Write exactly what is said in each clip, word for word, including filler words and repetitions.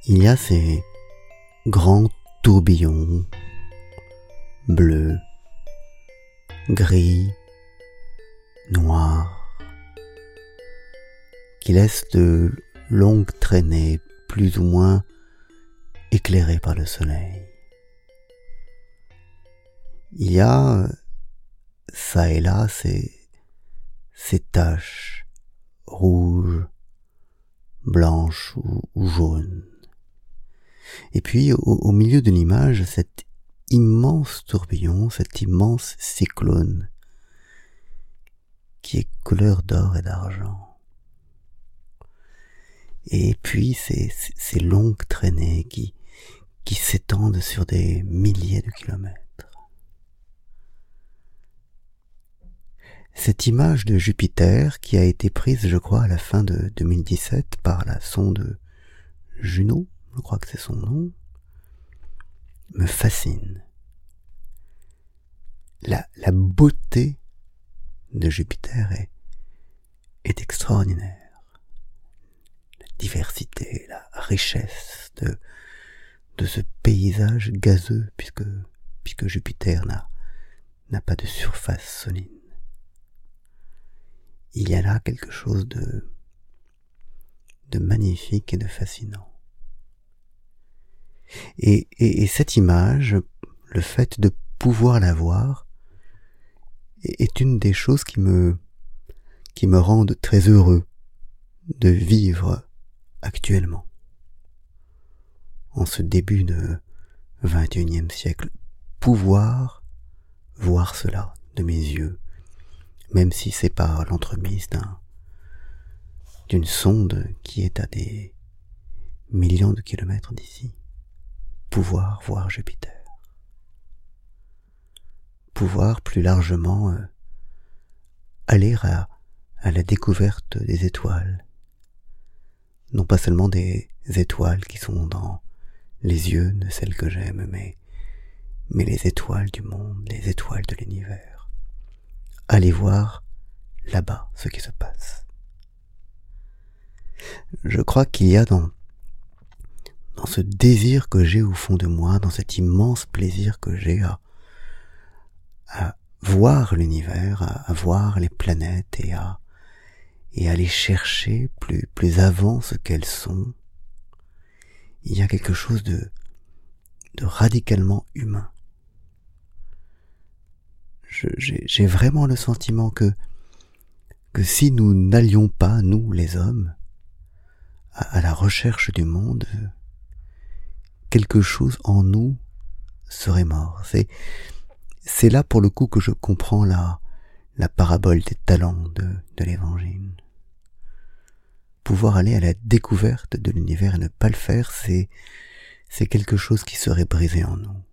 Il y a ces grands tourbillons bleus, gris, noirs, qui laissent de longues traînées plus ou moins éclairées par le soleil. Il y a, ça et là, ces, ces taches rouges, blanches ou, ou jaunes. Et puis, au, au milieu de l'image, cet immense tourbillon, cet immense cyclone, qui est couleur d'or et d'argent. Et puis, ces, ces longues traînées qui, qui s'étendent sur des milliers de kilomètres. Cette image de Jupiter, qui a été prise, je crois, à la fin de deux mille dix-sept par la sonde Juno, je crois que c'est son nom, me fascine. La, la beauté de Jupiter est, est extraordinaire. La diversité, la richesse de, de ce paysage gazeux, puisque, puisque Jupiter n'a, n'a pas de surface solide. Il y a là quelque chose de, de magnifique et de fascinant. Et, et, et cette image, le fait de pouvoir la voir, est, est une des choses qui me, qui me rendent très heureux de vivre actuellement. En ce début de vingt et unième siècle, pouvoir voir cela de mes yeux, même si c'est par l'entremise d'un, d'une sonde qui est à des millions de kilomètres d'ici. Pouvoir voir Jupiter. Pouvoir plus largement euh, aller à, à la découverte des étoiles. Non pas seulement des étoiles qui sont dans les yeux de celles que j'aime, mais, mais les étoiles du monde, les étoiles de l'univers. Aller voir là-bas ce qui se passe. Je crois qu'il y a dans, dans ce désir que j'ai au fond de moi, dans cet immense plaisir que j'ai à, à voir l'univers, à, à voir les planètes et à, et à aller chercher plus, plus avant ce qu'elles sont, il y a quelque chose de, de radicalement humain. Je, j'ai, j'ai vraiment le sentiment que, que si nous n'allions pas, nous les hommes, à, à la recherche du monde, quelque chose en nous serait mort. C'est, c'est là pour le coup que je comprends la, la parabole des talents de, de l'évangile. Pouvoir aller à la découverte de l'univers et ne pas le faire, c'est, c'est quelque chose qui serait brisé en nous.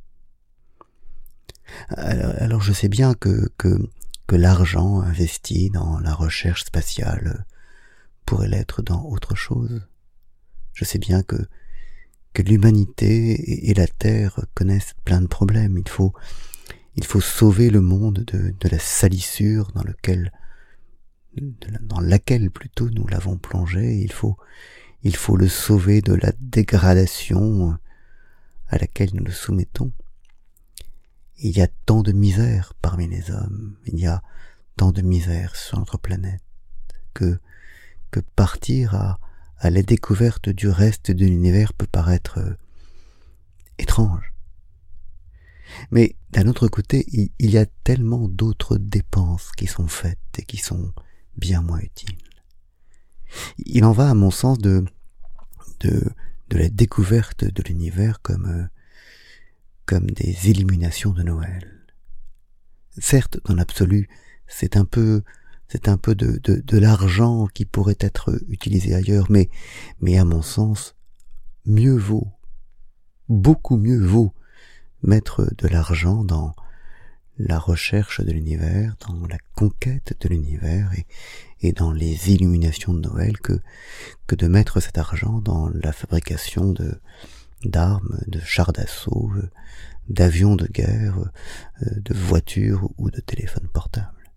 Alors, alors je sais bien que, que, que l'argent investi dans la recherche spatiale pourrait l'être dans autre chose. Je sais bien que, que l'humanité et, et la Terre connaissent plein de problèmes. Il faut, il faut sauver le monde de, de la salissure dans lequel, de la, dans laquelle plutôt nous l'avons plongé. Il faut, il faut le sauver de la dégradation à laquelle nous le soumettons. Il y a tant de misère parmi les hommes, il y a tant de misère sur notre planète, que, que partir à, à la découverte du reste de l'univers peut paraître euh, étrange. Mais d'un autre côté, il, il y a tellement d'autres dépenses qui sont faites et qui sont bien moins utiles. Il en va, à mon sens, de, de, de la découverte de l'univers comme... Euh, comme des illuminations de Noël. Certes, dans l'absolu, c'est un peu, c'est un peu de, de, de l'argent qui pourrait être utilisé ailleurs, mais, mais à mon sens, mieux vaut, beaucoup mieux vaut mettre de l'argent dans la recherche de l'univers, dans la conquête de l'univers et, et dans les illuminations de Noël que, que de mettre cet argent dans la fabrication de d'armes, de chars d'assaut, d'avions de guerre, de voitures ou de téléphones portables.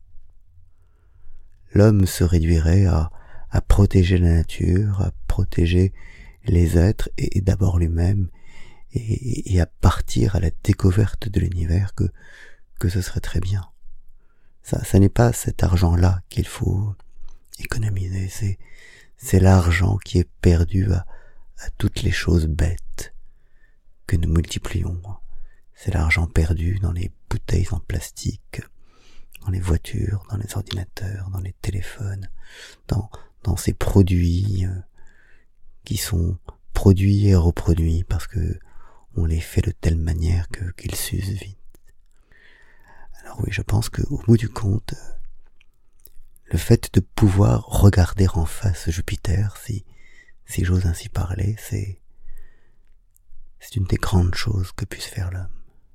L'homme se réduirait à, à protéger la nature, à protéger les êtres et, et d'abord lui-même, et, et à partir à la découverte de l'univers que, que ce serait très bien. Ça, ça n'est pas cet argent-là qu'il faut économiser, c'est, c'est l'argent qui est perdu à, à toutes les choses bêtes que nous multiplions. C'est l'argent perdu dans les bouteilles en plastique, dans les voitures, dans les ordinateurs, dans les téléphones, dans, dans ces produits qui sont produits et reproduits parce que on les fait de telle manière que, qu'ils s'usent vite. Alors oui, je pense qu'au bout du compte, le fait de pouvoir regarder en face Jupiter, si, si j'ose ainsi parler, c'est, c'est une des grandes choses que puisse faire l'homme.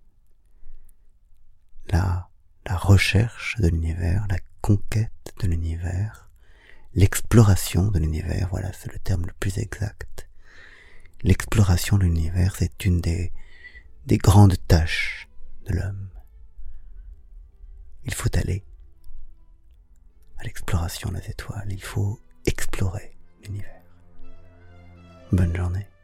La, la recherche de l'univers, la conquête de l'univers, l'exploration de l'univers, voilà, c'est le terme le plus exact. L'exploration de l'univers, c'est une des, des grandes tâches de l'homme. Il faut aller à l'exploration des étoiles, il faut explorer l'univers. Bonne journée.